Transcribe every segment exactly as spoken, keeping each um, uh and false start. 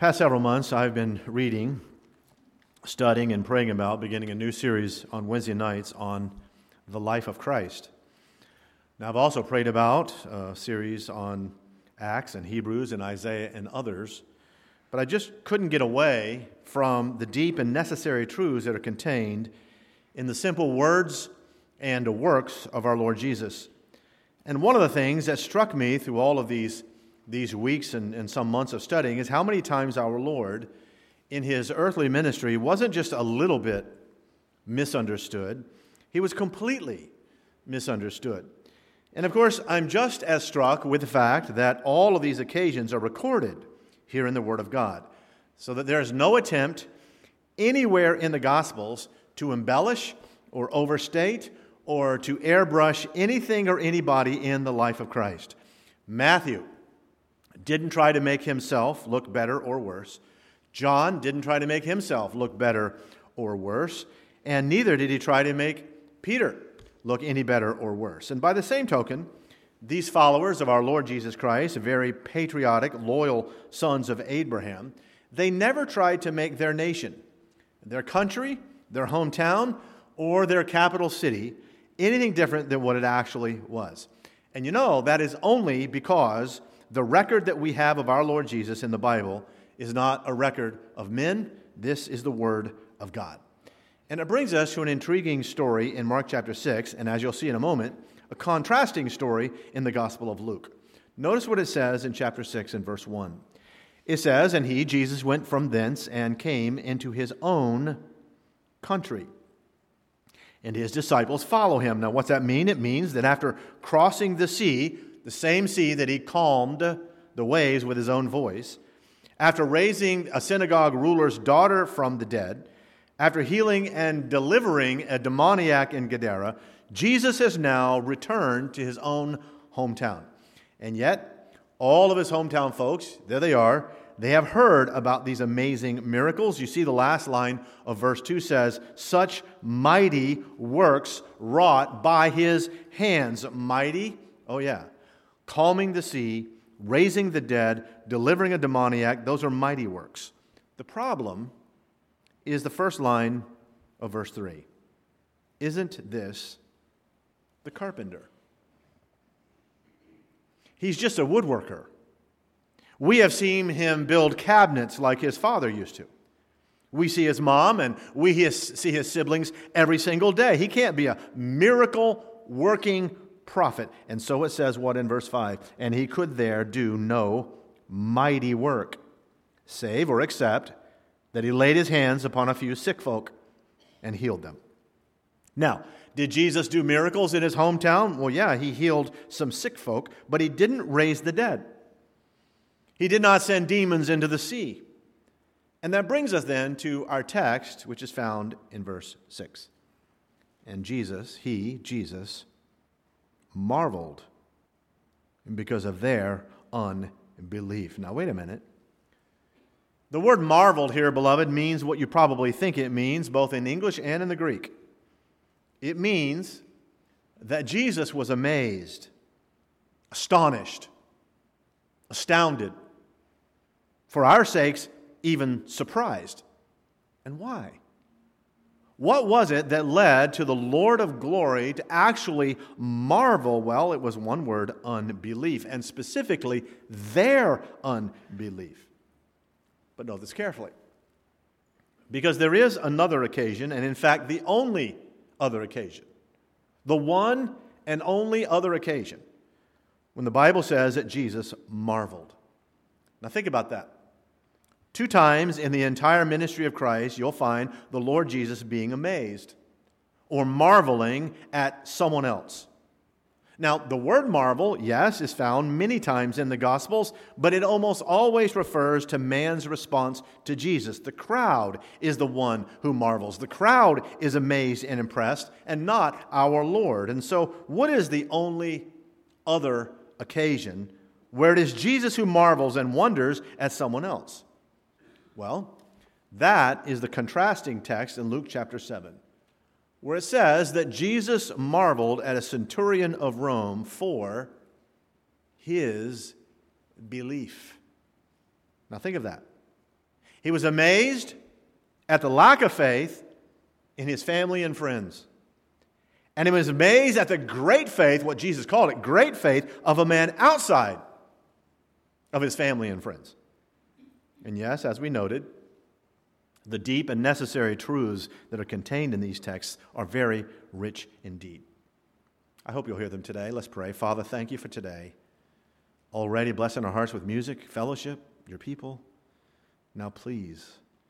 Past several months, I've been reading, studying, and praying about beginning a new series on Wednesday nights on the life of Christ. Now, I've also prayed about a series on Acts and Hebrews and Isaiah and others, but I just couldn't get away from the deep and necessary truths that are contained in the simple words and works of our Lord Jesus. And one of the things that struck me through all of these these weeks and, and some months of studying is how many times our Lord in his earthly ministry wasn't just a little bit misunderstood, he was completely misunderstood. And of course, I'm just as struck with the fact that all of these occasions are recorded here in the Word of God, so that there is no attempt anywhere in the Gospels to embellish or overstate or to airbrush anything or anybody in the life of Christ. Matthew didn't try to make himself look better or worse. John didn't try to make himself look better or worse. And neither did he try to make Peter look any better or worse. And by the same token, these followers of our Lord Jesus Christ, very patriotic, loyal sons of Abraham, they never tried to make their nation, their country, their hometown, or their capital city anything different than what it actually was. And you know, that is only because the record that we have of our Lord Jesus in the Bible is not a record of men. This is the Word of God. And it brings us to an intriguing story in Mark chapter six, and as you'll see in a moment, a contrasting story in the Gospel of Luke. Notice what it says in chapter six and verse one. It says, "And he, Jesus, went from thence and came into his own country, and his disciples follow him." Now, what's that mean? It means that after crossing the sea, the same sea that he calmed the waves with his own voice, after raising a synagogue ruler's daughter from the dead, after healing and delivering a demoniac in Gadara, Jesus has now returned to his own hometown. And yet, all of his hometown folks, there they are, they have heard about these amazing miracles. You see the last line of verse two says, "Such mighty works wrought by his hands." Mighty? Oh yeah. Calming the sea, raising the dead, delivering a demoniac, those are mighty works. The problem is the first line of verse three. "Isn't this the carpenter?" He's just a woodworker. We have seen him build cabinets like his father used to. We see his mom and we see his siblings every single day. He can't be a miracle-working prophet. And so it says what in verse five? "And he could there do no mighty work, save or except that he laid his hands upon a few sick folk and healed them." Now, did Jesus do miracles in his hometown? Well, yeah, he healed some sick folk, but he didn't raise the dead. He did not send demons into the sea. And that brings us then to our text, which is found in verse six. "And Jesus, he, Jesus, marveled because of their unbelief." Now, wait a minute. The word marveled here, beloved, means what you probably think it means, both in English and in the Greek. It means that Jesus was amazed, astonished, astounded, for our sakes, even surprised. And why? What was it that led to the Lord of glory to actually marvel? Well, it was one word, unbelief, and specifically their unbelief. But note this carefully, because there is another occasion, and in fact the only other occasion, the one and only other occasion, when the Bible says that Jesus marveled. Now think about that. Two times in the entire ministry of Christ, you'll find the Lord Jesus being amazed or marveling at someone else. Now, the word marvel, yes, is found many times in the Gospels, but it almost always refers to man's response to Jesus. The crowd is the one who marvels. The crowd is amazed and impressed, and not our Lord. And so, what is the only other occasion where it is Jesus who marvels and wonders at someone else? Well, that is the contrasting text in Luke chapter seven, where it says that Jesus marveled at a centurion of Rome for his belief. Now think of that. He was amazed at the lack of faith in his family and friends. And he was amazed at the great faith, what Jesus called it, great faith of a man outside of his family and friends. And yes, as we noted, the deep and necessary truths that are contained in these texts are very rich indeed. I hope you'll hear them today. Let's pray. Father, thank you for today. Already blessing our hearts with music, fellowship, your people. Now please,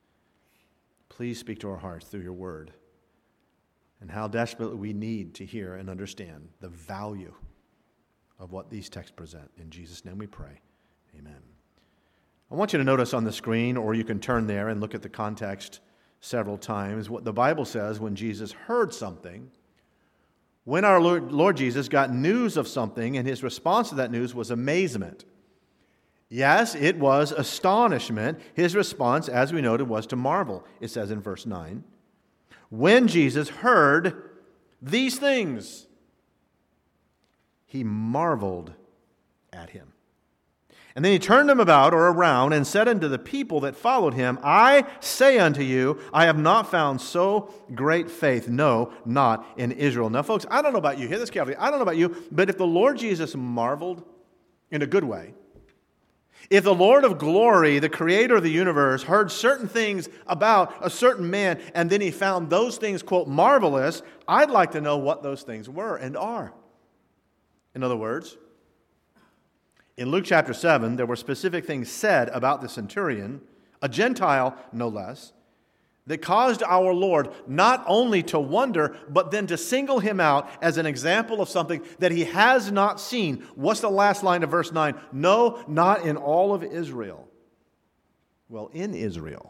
please speak to our hearts through your word, and how desperately we need to hear and understand the value of what these texts present. In Jesus' name we pray. Amen. I want you to notice on the screen, or you can turn there and look at the context several times, what the Bible says when Jesus heard something, when our Lord, Lord Jesus got news of something, and his response to that news was amazement. Yes, it was astonishment. His response, as we noted, was to marvel. It says in verse nine, when Jesus heard these things, he marveled at him. And then he turned him about or around and said unto the people that followed him, I say unto you, I have not found so great faith, no, not in Israel. Now, folks, I don't know about you. Hear this carefully. I don't know about you, but if the Lord Jesus marveled in a good way, if the Lord of glory, the creator of the universe, heard certain things about a certain man, and then he found those things, quote, marvelous, I'd like to know what those things were and are. In other words, in Luke chapter seven, there were specific things said about the centurion, a Gentile no less, that caused our Lord not only to wonder, but then to single him out as an example of something that he has not seen. What's the last line of verse nine? No, not in all of Israel. Well, in Israel.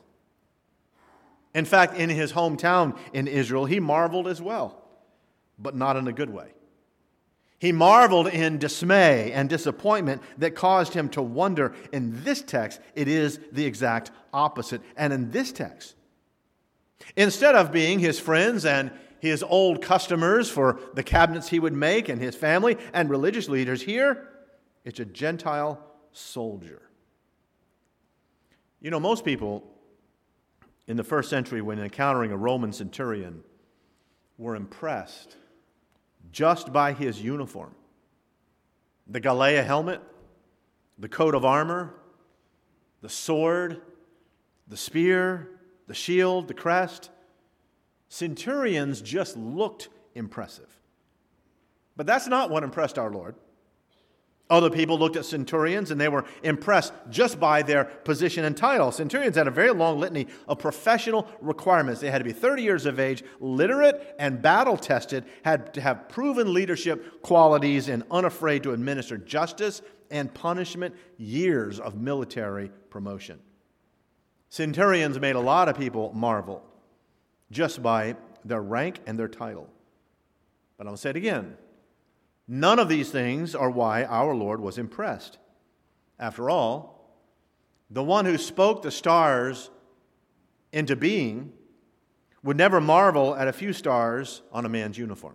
In fact, in his hometown in Israel, he marveled as well, but not in a good way. He marveled in dismay and disappointment that caused him to wonder. In this text, it is the exact opposite. And in this text, instead of being his friends and his old customers for the cabinets he would make and his family and religious leaders, here it's a Gentile soldier. You know, most people in the first century, when encountering a Roman centurion, were impressed just by his uniform. The Galea helmet, the coat of armor, the sword, the spear, the shield, the crest. Centurions just looked impressive. But that's not what impressed our Lord. Other people looked at centurions and they were impressed just by their position and title. Centurions had a very long litany of professional requirements. They had to be thirty years of age, literate and battle-tested, had to have proven leadership qualities, and unafraid to administer justice and punishment, years of military promotion. Centurions made a lot of people marvel just by their rank and their title. But I'll say it again. None of these things are why our Lord was impressed. After all, the one who spoke the stars into being would never marvel at a few stars on a man's uniform.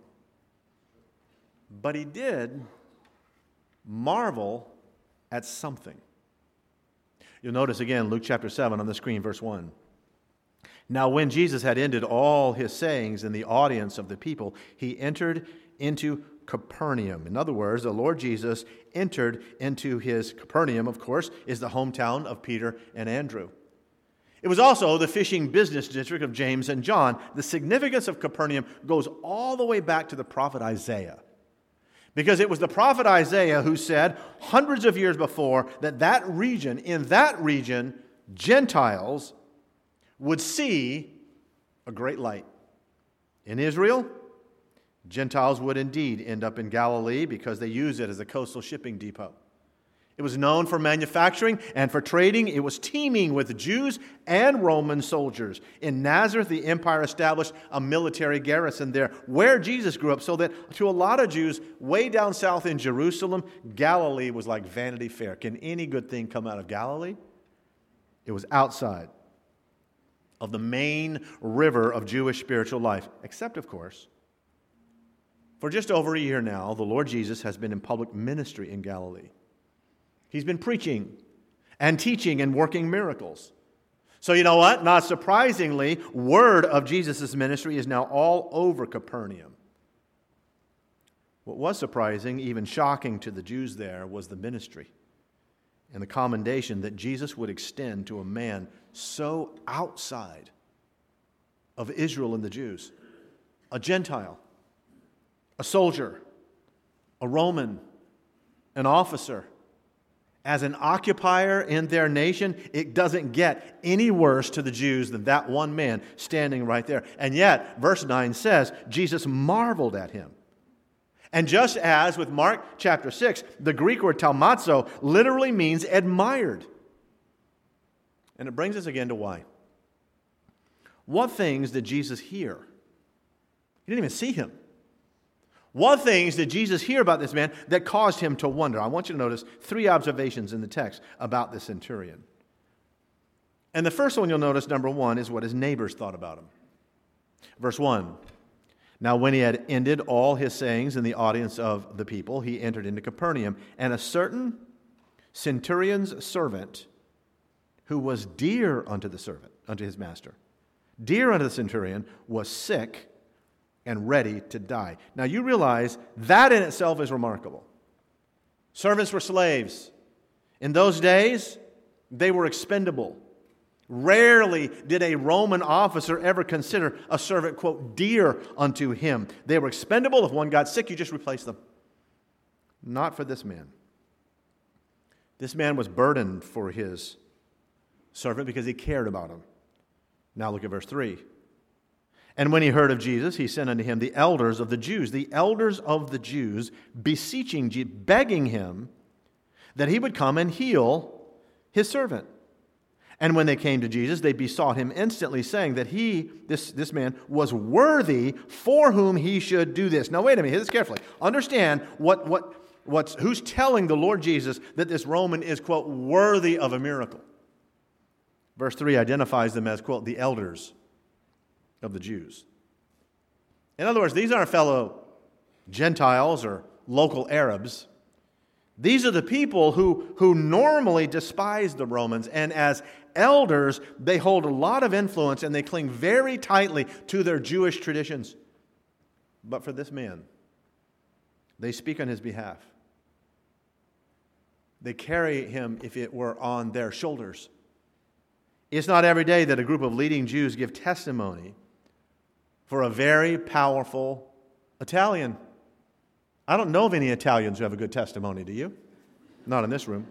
But he did marvel at something. You'll notice again, Luke chapter seven on the screen, verse one. Now when Jesus had ended all his sayings in the audience of the people, he entered into Capernaum. In other words, the Lord Jesus entered into his Capernaum, of course, is the hometown of Peter and Andrew. It was also the fishing business district of James and John. The significance of Capernaum goes all the way back to the prophet Isaiah. Because it was the prophet Isaiah who said hundreds of years before that that region, in that region, Gentiles would see a great light. In Israel, Gentiles would indeed end up in Galilee because they used it as a coastal shipping depot. It was known for manufacturing and for trading. It was teeming with Jews and Roman soldiers. In Nazareth, the empire established a military garrison there where Jesus grew up, so that to a lot of Jews way down south in Jerusalem, Galilee was like Vanity Fair. Can any good thing come out of Galilee? It was outside of the main river of Jewish spiritual life, except, of course, for just over a year now, the Lord Jesus has been in public ministry in Galilee. He's been preaching and teaching and working miracles. So you know what? Not surprisingly, word of Jesus' ministry is now all over Capernaum. What was surprising, even shocking to the Jews there, was the ministry and the commendation that Jesus would extend to a man so outside of Israel and the Jews. A Gentile, a soldier, a Roman, an officer. As an occupier in their nation, it doesn't get any worse to the Jews than that one man standing right there. And yet, verse nine says, Jesus marveled at him. And just as with Mark chapter six, the Greek word taumazo literally means admired. And it brings us again to why. What things did Jesus hear? He didn't even see him. What things did Jesus hear about this man that caused him to wonder? I want you to notice three observations in the text about the centurion. And the first one you'll notice, number one, is what his neighbors thought about him. Verse one, now when he had ended all his sayings in the audience of the people, he entered into Capernaum, and a certain centurion's servant, who was dear unto the servant, unto his master, dear unto the centurion, was sick and ready to die. Now you realize that in itself is remarkable. Servants were slaves. In those days, they were expendable. Rarely did a Roman officer ever consider a servant, quote, dear unto him. They were expendable. If one got sick, you just replaced them. Not for this man. This man was burdened for his servant because he cared about him. Now look at verse three. And when he heard of Jesus, he sent unto him the elders of the Jews, the elders of the Jews, beseeching, begging him that he would come and heal his servant. And when they came to Jesus, they besought him instantly, saying that he, this, this man, was worthy for whom he should do this. Now wait a minute, hear this carefully. Understand what, what, what's, who's telling the Lord Jesus that this Roman is, quote, worthy of a miracle. Verse three identifies them as, quote, the elders of the Jews. In other words, these aren't fellow Gentiles or local Arabs. These are the people who, who normally despise the Romans, and as elders, they hold a lot of influence and they cling very tightly to their Jewish traditions. But for this man, they speak on his behalf. They carry him if it were on their shoulders. It's not every day that a group of leading Jews give testimony for a very powerful Italian. I don't know of any Italians who have a good testimony, do you? Not in this room.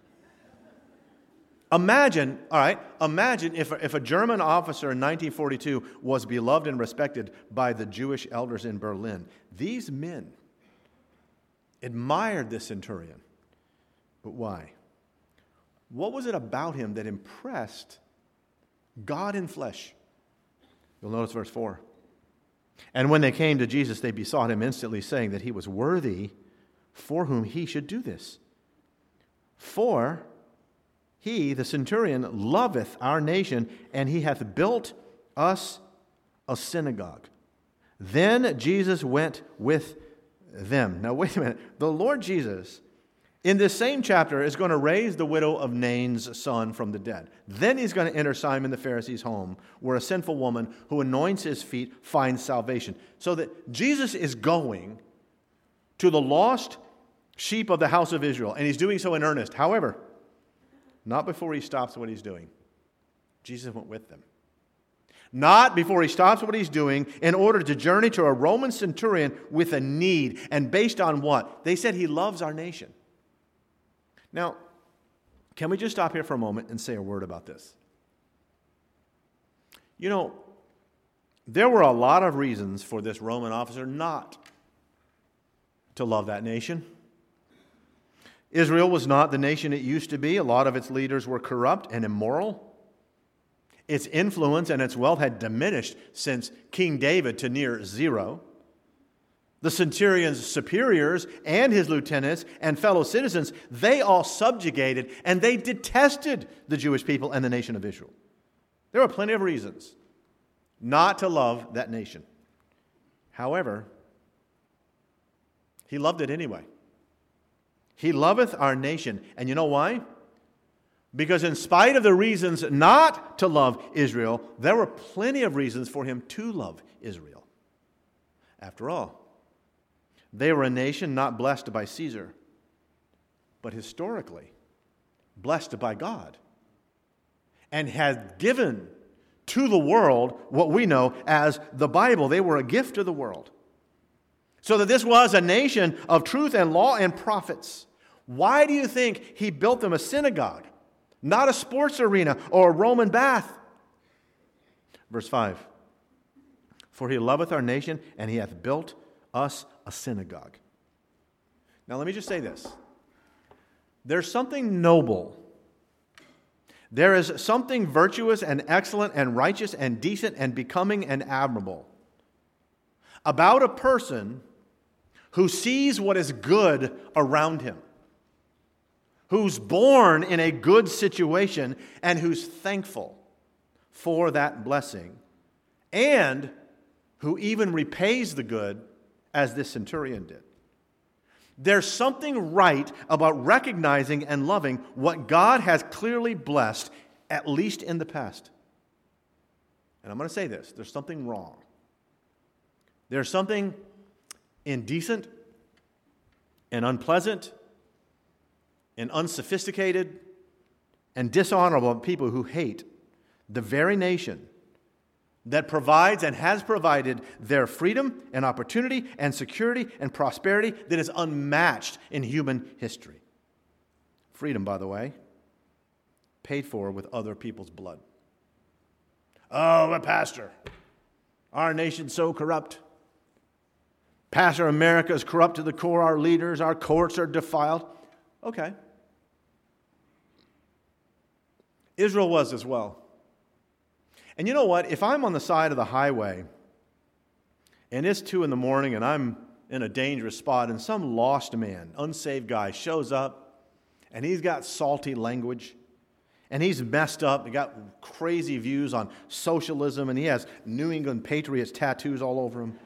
Imagine, all right, imagine if, if a German officer in nineteen forty-two was beloved and respected by the Jewish elders in Berlin. These men admired this centurion. But why? What was it about him that impressed God in flesh? You'll notice verse four. And when they came to Jesus, they besought him instantly, saying that he was worthy for whom he should do this. For he, the centurion, loveth our nation, and he hath built us a synagogue. Then Jesus went with them. Now wait a minute. The Lord Jesus, in this same chapter, is going to raise the widow of Nain's son from the dead. Then he's going to enter Simon the Pharisee's home, where a sinful woman who anoints his feet finds salvation. So that Jesus is going to the lost sheep of the house of Israel, and he's doing so in earnest. However, not before he stops what he's doing. Jesus went with them. Not before he stops what he's doing in order to journey to a Roman centurion with a need. And based on what? They said he loves our nation. Now, can we just stop here for a moment and say a word about this? You know, there were a lot of reasons for this Roman officer not to love that nation. Israel was not the nation it used to be. A lot of its leaders were corrupt and immoral. Its influence and its wealth had diminished since King David to near zero. The centurion's superiors and his lieutenants and fellow citizens, they all subjugated and they detested the Jewish people and the nation of Israel. There were plenty of reasons not to love that nation. However, he loved it anyway. He loveth our nation. And you know why? Because in spite of the reasons not to love Israel, there were plenty of reasons for him to love Israel. After all, they were a nation not blessed by Caesar, but historically blessed by God, and had given to the world what we know as the Bible. They were a gift to the world. So that this was a nation of truth and law and prophets. Why do you think he built them a synagogue, not a sports arena or a Roman bath? Verse five, for he loveth our nation, and he hath built us a synagogue. Now let me just say this. There's something noble. There is something virtuous and excellent and righteous and decent and becoming and admirable about a person who sees what is good around him, who's born in a good situation and who's thankful for that blessing, and who even repays the good as this centurion did. There's something right about recognizing and loving what God has clearly blessed, at least in the past. And I'm going to say this, there's something wrong. There's something indecent and unpleasant and unsophisticated and dishonorable people who hate the very nation that provides and has provided their freedom and opportunity and security and prosperity that is unmatched in human history. Freedom, by the way, paid for with other people's blood. Oh, but Pastor, our nation's so corrupt. Pastor, America is corrupt to the core. Our leaders, our courts are defiled. Okay. Israel was as well. And you know what? If I'm on the side of the highway and it's two in the morning and I'm in a dangerous spot and some lost man, unsaved guy shows up and he's got salty language and he's messed up, he got crazy views on socialism and he has New England Patriots tattoos all over him.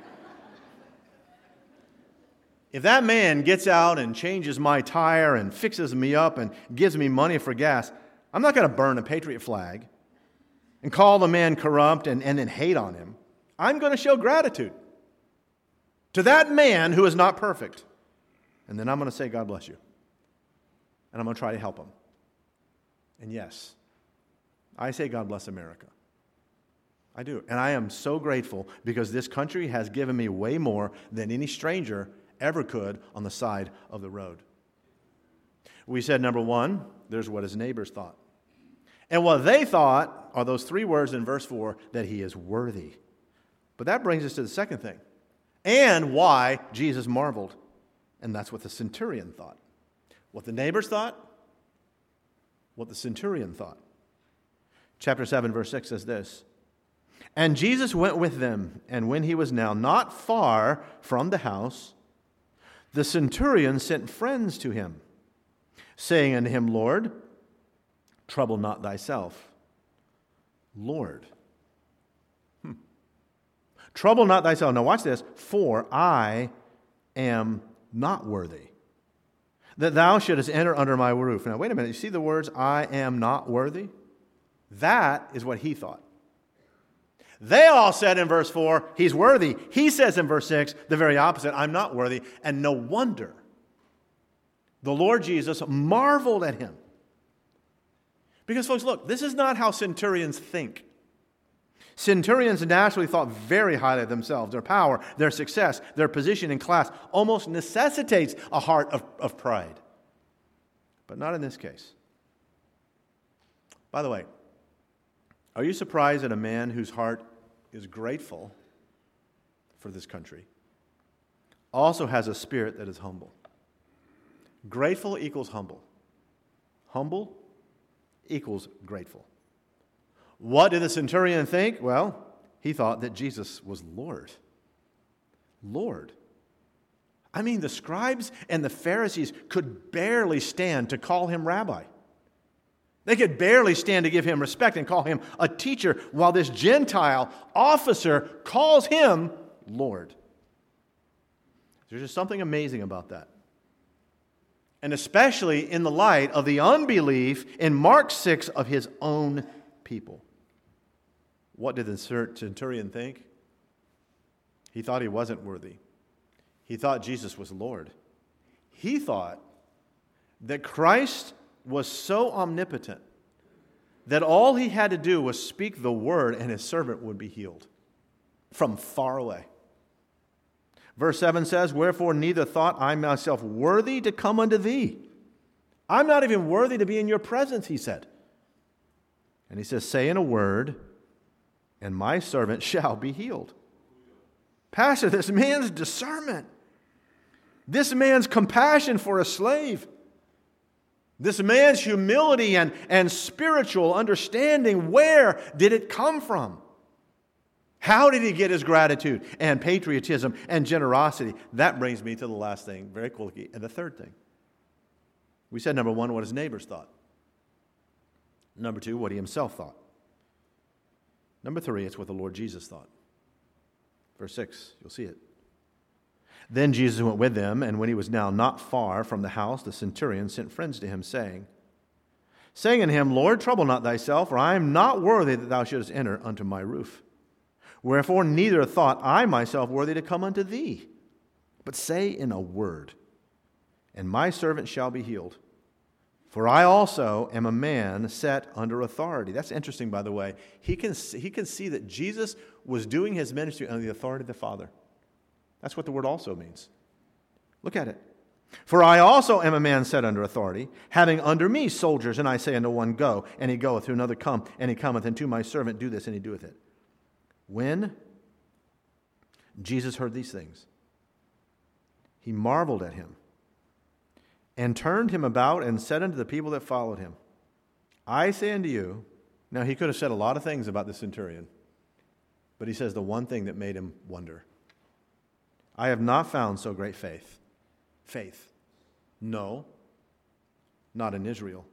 If that man gets out and changes my tire and fixes me up and gives me money for gas, I'm not going to burn a Patriot flag and call the man corrupt and, and then hate on him. I'm going to show gratitude to that man who is not perfect. And then I'm going to say, God bless you. And I'm going to try to help him. And yes, I say God bless America. I do. And I am so grateful because this country has given me way more than any stranger ever could on the side of the road. We said, number one, there's what his neighbors thought. And what they thought are those three words in verse four, that he is worthy. But that brings us to the second thing, and why Jesus marveled. And that's what the centurion thought. What the neighbors thought, what the centurion thought. Chapter seven, verse six says this, and Jesus went with them, and when he was now not far from the house, the centurion sent friends to him, saying unto him, Lord, trouble not thyself. Lord. Hmm. Trouble not thyself. Now watch this. For I am not worthy that thou shouldest enter under my roof. Now wait a minute. You see the words, I am not worthy? That is what he thought. They all said in verse four, he's worthy. He says in verse six, the very opposite, I'm not worthy. And no wonder the Lord Jesus marveled at him. Because, folks, look, this is not how centurions think. Centurions naturally thought very highly of themselves. Their power, their success, their position in class almost necessitates a heart of, of pride. But not in this case. By the way, are you surprised that a man whose heart is grateful for this country also has a spirit that is humble? Grateful equals humble. Humble equals grateful. What did the centurion think? Well, he thought that Jesus was Lord. Lord. I mean, the scribes and the Pharisees could barely stand to call him rabbi. They could barely stand to give him respect and call him a teacher, while this Gentile officer calls him Lord. There's just something amazing about that. and especially in the light of the unbelief in Mark six of his own people. What did the centurion think? He thought he wasn't worthy. He thought Jesus was Lord. He thought that Christ was so omnipotent that all he had to do was speak the word and his servant would be healed from far away. Verse seven says, "Wherefore neither thought I myself worthy to come unto thee." I'm not even worthy to be in your presence, he said. And he says, "Say in a word, and my servant shall be healed." Pastor, this man's discernment, this man's compassion for a slave, this man's humility and, and spiritual understanding, where did it come from? How did he get his gratitude and patriotism and generosity? That brings me to the last thing, very quickly, and the third thing. We said, number one, what his neighbors thought. Number two, what he himself thought. Number three, it's what the Lord Jesus thought. Verse six, you'll see it. Then Jesus went with them, and when he was now not far from the house, the centurion sent friends to him, saying, saying unto him, Lord, trouble not thyself, for I am not worthy that thou shouldest enter unto my roof. Wherefore neither thought I myself worthy to come unto thee, but say in a word, and my servant shall be healed. For I also am a man set under authority. That's interesting, by the way. He can, he can see that Jesus was doing his ministry under the authority of the Father. That's what the word also means. Look at it. For I also am a man set under authority, having under me soldiers, and I say unto one, go, and he goeth, to another, come, and he cometh, and to my servant, do this, and he doeth it. When Jesus heard these things, he marveled at him, and turned him about, and said unto the people that followed him, I say unto you, now he could have said a lot of things about the centurion, but he says the one thing that made him wonder. I have not found so great faith. Faith. No, not in Israel.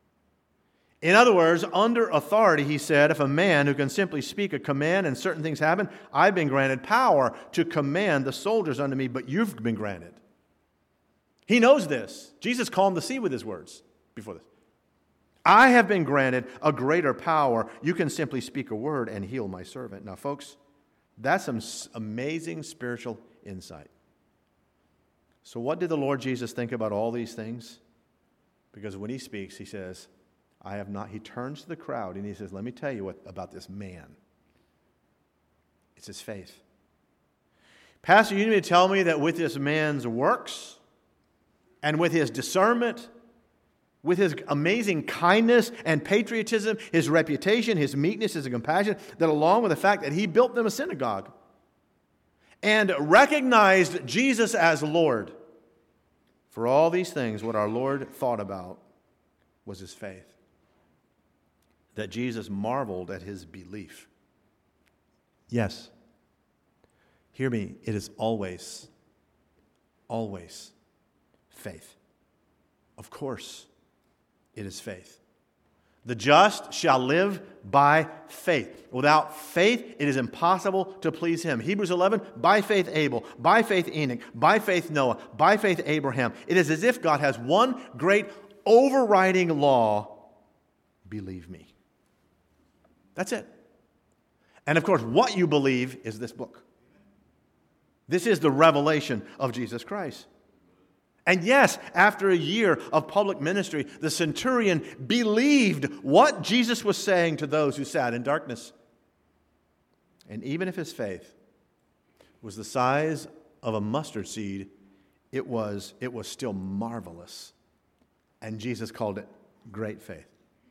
In other words, under authority, he said, if a man who can simply speak a command and certain things happen, I've been granted power to command the soldiers unto me, but you've been granted. He knows this. Jesus calmed the sea with his words before this. I have been granted a greater power. You can simply speak a word and heal my servant. Now, folks, that's some amazing spiritual insight. So what did the Lord Jesus think about all these things? Because when he speaks, he says, I have not, he turns to the crowd and he says, let me tell you what about this man. It's his faith. Pastor, you need to tell me that with this man's works and with his discernment, with his amazing kindness and patriotism, his reputation, his meekness, his compassion, that along with the fact that he built them a synagogue and recognized Jesus as Lord, for all these things, what our Lord thought about was his faith. That Jesus marveled at his belief. Yes. Hear me, it is always, always faith. Of course, it is faith. The just shall live by faith. Without faith, it is impossible to please him. Hebrews eleven, by faith Abel, by faith Enoch, by faith Noah, by faith Abraham. It is as if God has one great overriding law, believe me. That's it. And of course, what you believe is this book. This is the revelation of Jesus Christ. And yes, after a year of public ministry, the centurion believed what Jesus was saying to those who sat in darkness. And even if his faith was the size of a mustard seed, it was, it was still marvelous. And Jesus called it great faith.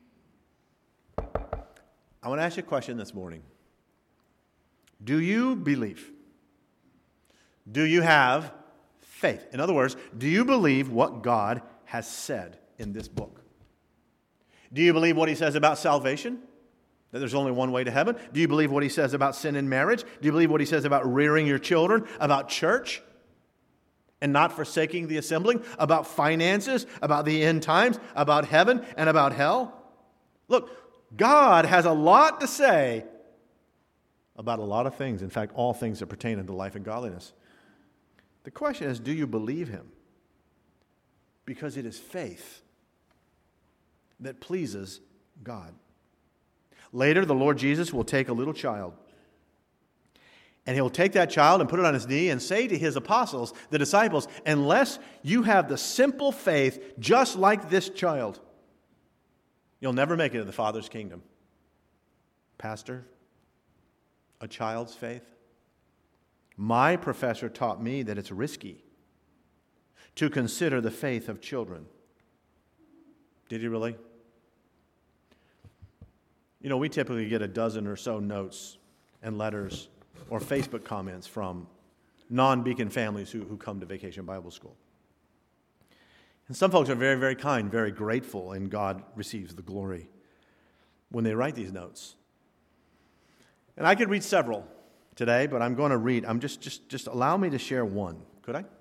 I want to ask you a question this morning. Do you believe? Do you have faith? In other words, do you believe what God has said in this book? Do you believe what he says about salvation? That there's only one way to heaven? Do you believe what he says about sin and marriage? Do you believe what he says about rearing your children? About church? And not forsaking the assembling? About finances? About the end times? About heaven and about hell? Look, God has a lot to say about a lot of things. In fact, all things that pertain unto life and godliness. The question is, do you believe him? because it is faith that pleases God. Later, the Lord Jesus will take a little child, and he'll take that child and put it on his knee and say to his apostles, the disciples, unless you have the simple faith just like this child, you'll never make it to the Father's kingdom. Pastor, a child's faith? My professor taught me that it's risky to consider the faith of children. Did he really? You know, we typically get a dozen or so notes and letters or Facebook comments from non-Beacon families who, who come to Vacation Bible School. And some folks are very, very kind, very grateful, and God receives the glory when they write these notes. And I could read several today, but I'm going to read. I'm just, just, just allow me to share one. Could I?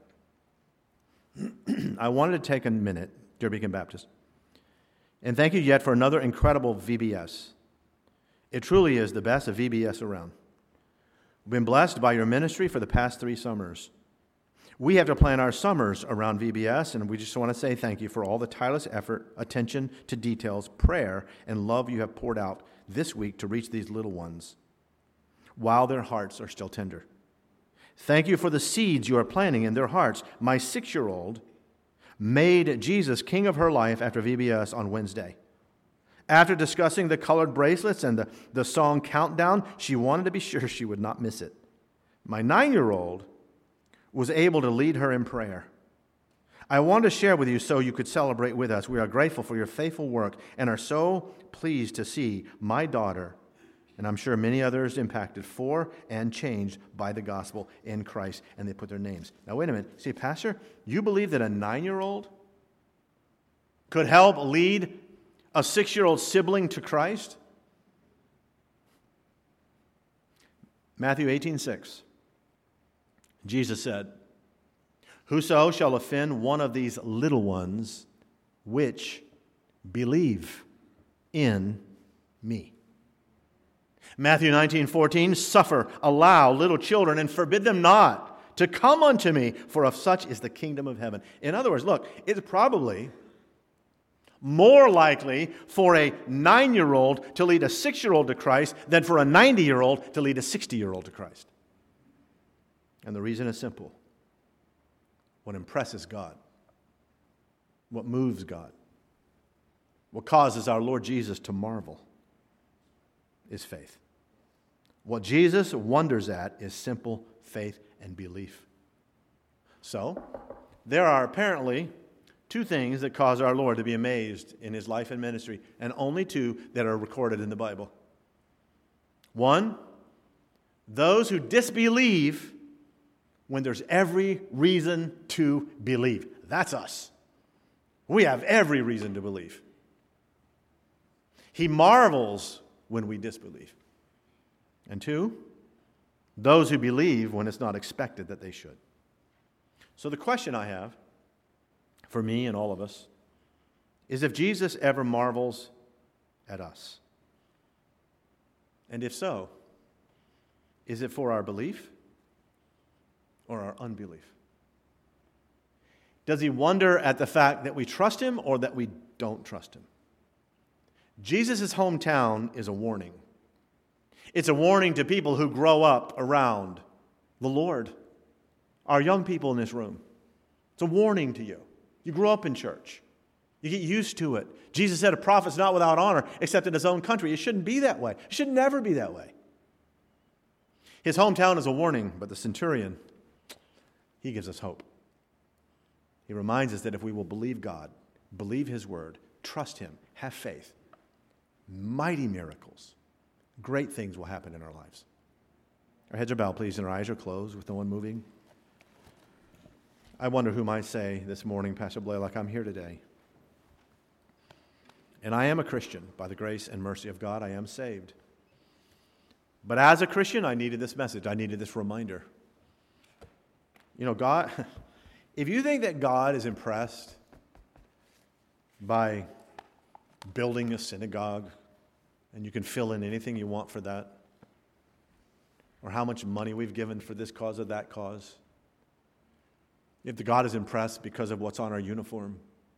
I wanted to take a minute, dear Beacon Baptist, and thank you yet for another incredible V B S. It truly is the best of V B S around. We've been blessed by your ministry for the past three summers. We have to plan our summers around V B S, and we just want to say thank you for all the tireless effort, attention to details, prayer, and love you have poured out this week to reach these little ones while their hearts are still tender. Thank you for the seeds you are planting in their hearts. My six-year-old made Jesus king of her life after V B S on Wednesday. After discussing the colored bracelets and the, the song Countdown, she wanted to be sure she would not miss it. My nine-year-old was able to lead her in prayer. I want to share with you so you could celebrate with us. We are grateful for your faithful work and are so pleased to see my daughter, and I'm sure many others, impacted for and changed by the gospel in Christ, and they put their names. Now, wait a minute. See, Pastor, you believe that a nine-year-old could help lead a six-year-old sibling to Christ? Matthew eighteen six. Jesus said, "Whoso shall offend one of these little ones which believe in me." Matthew nineteen fourteen, "Suffer, allow little children, and forbid them not to come unto me, for of such is the kingdom of heaven." In other words, look, it's probably more likely for a nine-year-old to lead a six-year-old to Christ than for a ninety-year-old to lead a sixty-year-old to Christ. And the reason is simple. What impresses God, what moves God, what causes our Lord Jesus to marvel is faith. What Jesus wonders at is simple faith and belief. So, there are apparently two things that cause our Lord to be amazed in his life and ministry, and only two that are recorded in the Bible. One, those who disbelieve when there's every reason to believe. That's us. We have every reason to believe. He marvels when we disbelieve. And two, those who believe when it's not expected that they should. So the question I have for me and all of us is if Jesus ever marvels at us. And if so, is it for our belief or our unbelief? Does he wonder at the fact that we trust him or that we don't trust him? Jesus' hometown is a warning. It's a warning to people who grow up around the Lord. Our young people in this room. It's a warning to you. You grow up in church. You get used to it. Jesus said a prophet's not without honor except in his own country. It shouldn't be that way. It should never be that way. His hometown is a warning, but the centurion, he gives us hope. He reminds us that if we will believe God, believe his word, trust him, have faith, mighty miracles, great things will happen in our lives. Our heads are bowed, please, and our eyes are closed with no one moving. I wonder who might say this morning, Pastor Blaylock, I'm here today. And I am a Christian. By the grace and mercy of God, I am saved. But as a Christian, I needed this message. I needed this reminder. You know, God, if you think that God is impressed by building a synagogue, and you can fill in anything you want for that, or how much money we've given for this cause or that cause, if the God is impressed because of what's on our uniform,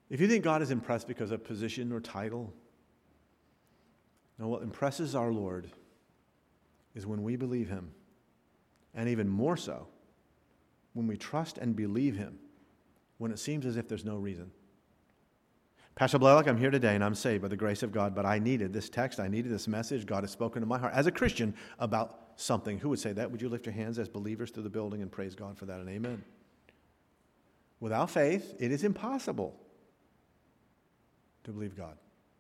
If you think God is impressed because of position or title, no, what impresses our Lord is when we believe him, and even more so, when we trust and believe him, when it seems as if there's no reason. Pastor Blalock, I'm here today and I'm saved by the grace of God, but I needed this text, I needed this message. God has spoken to my heart as a Christian about something. Who would say that? Would you lift your hands as believers through the building and praise God for that, and amen. Without faith, it is impossible to believe God.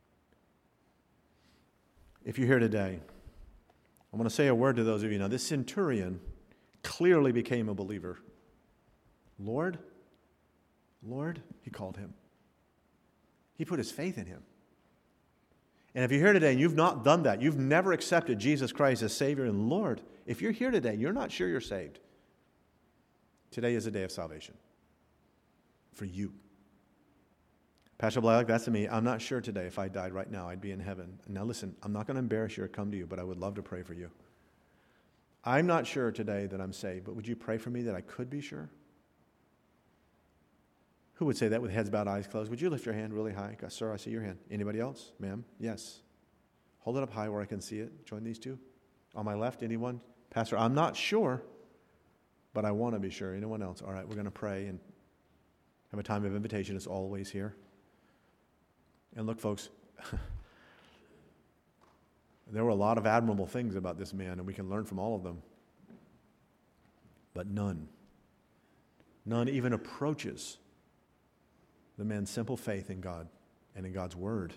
If you're here today, I want to say a word to those of you. Now, this centurion clearly became a believer. Lord, Lord, he called him. He put his faith in him. And if you're here today and you've not done that, you've never accepted Jesus Christ as Savior and Lord, if you're here today, you're not sure you're saved. Today is a day of salvation for you. Pastor Blalock, that's me. I'm not sure today if I died right now, I'd be in heaven. Now listen, I'm not going to embarrass you or come to you, but I would love to pray for you. I'm not sure today that I'm saved, but would you pray for me that I could be sure? Who would say that with heads bowed, eyes closed? Would you lift your hand really high? Sir, I see your hand. Anybody else? Ma'am? Yes. Hold it up high where I can see it. Join these two. On my left, anyone? Pastor, I'm not sure, but I want to be sure. Anyone else? All right, we're going to pray and have a time of invitation. It's always here. And look, folks, there were a lot of admirable things about this man, and we can learn from all of them. But none, none even approaches the man's simple faith in God and in God's Word.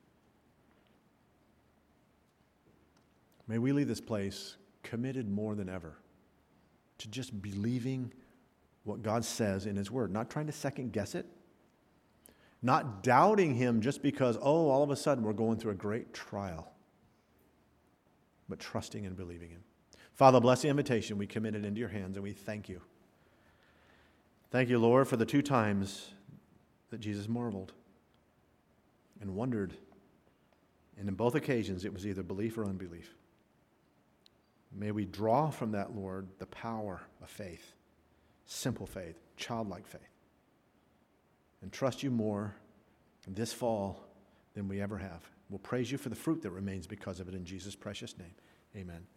May we leave this place committed more than ever to just believing what God says in His Word, not trying to second guess it, not doubting Him just because, oh, all of a sudden we're going through a great trial, but trusting and believing Him. Father, bless the invitation. We commit it into your hands, and we thank you. Thank you, Lord, for the two times that Jesus marveled and wondered. And in both occasions, it was either belief or unbelief. May we draw from that, Lord, the power of faith, simple faith, childlike faith, and trust you more this fall than we ever have. We'll praise you for the fruit that remains because of it in Jesus' precious name. Amen.